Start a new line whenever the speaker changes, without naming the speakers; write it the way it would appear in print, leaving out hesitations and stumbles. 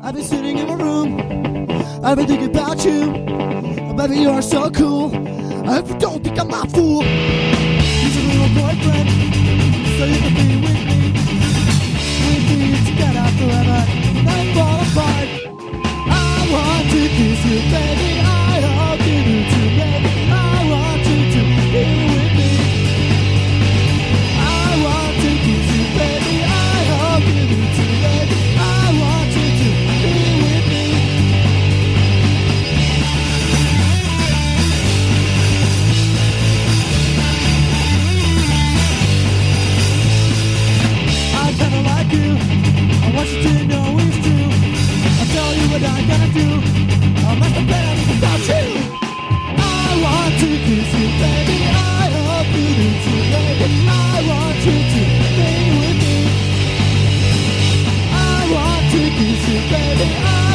I've been sitting in my room, I've been thinking about you. Baby, you're so cool. I hope you don't think I'm a fool. He's a little boyfriend, so you can be with me. With me together forever, never fall apart. I want to kiss you, baby. I hope you do too, baby. I want you to be with me. I want to kiss you, baby. I hope you do too, baby. I want you to be with me. I kinda like you. I want you to know it's true. I'll tell you what I'm gonna do. I'm not prepared without you. I want to kiss you, baby. I hope you do too, baby. I want you to be with me. I want to kiss you, baby.